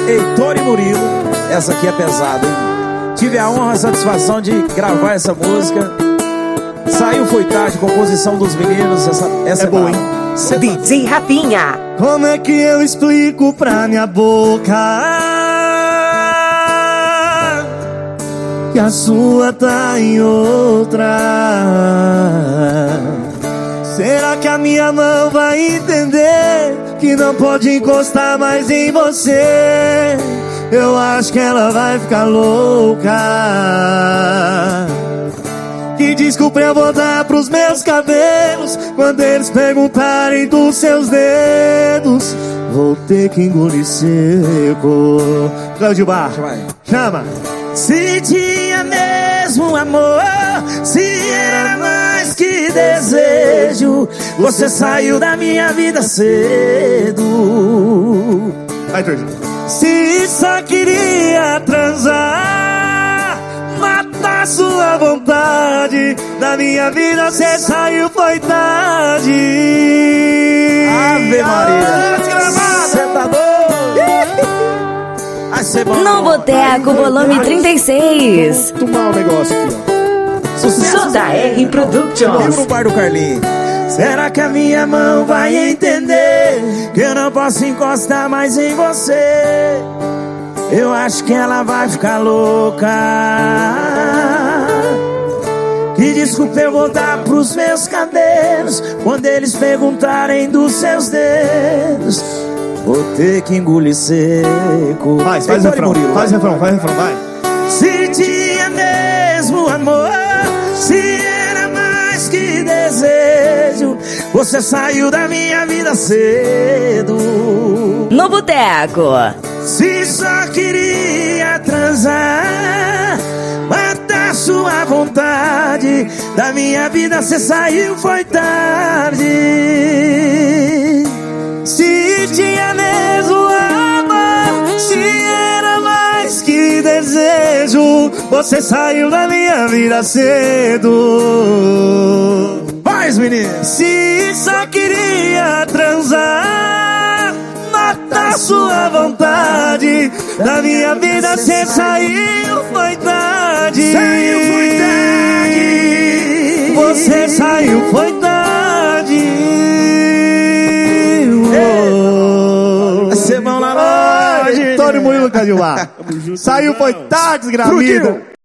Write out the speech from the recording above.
Heitor e Murilo. Essa aqui é pesada, hein? Tive a honra, a satisfação de gravar essa música. Saiu Foi Tarde, composição dos meninos. Essa é boa, hein? DJ Rafinha. Como é que eu explico pra minha boca que a sua tá em outra? Será que a minha mão vai entender que não pode encostar mais em você? Eu acho que ela vai ficar louca. Que desculpa eu vou dar pros meus cabelos quando eles perguntarem dos seus dedos. Vou ter que engolir seco. Cláudio Bar, chama. Se tinha mesmo amor, se era mais que desejo, você saiu da minha vida cedo. Vai, se só queria transar, matar sua vontade, da minha vida você saiu, foi tarde. Ave Maria, você tá doido? No Boteco, volume 36. Vou tomar um negócio aqui, ó. Sucesso JR Productions. no bar do Carlinhos. Será que a minha mão vai entender que eu não posso encostar mais em você? Eu acho que ela vai ficar louca. Que desculpa eu vou dar pros meus cabelos quando eles perguntarem dos seus dedos. Vou ter que engolir seco. Faz o refrão, faz o refrão, vai. Se tinha mesmo amor, se era mais que desejo, você saiu da minha vida cedo. No Boteco. Se só queria transar, matar sua vontade, da minha vida você saiu, foi tarde. Se tinha mesmo amor, se era mais que desejo, você saiu da minha vida cedo. Mais, menino. Se só queria transar, matar sua vontade, da minha vida você saiu, foi tarde. Saiu, foi tarde. Você saiu, foi tarde. Semão na loja. Heitor e Murilo Cadiuá. Saiu, foi tarde, desgramida.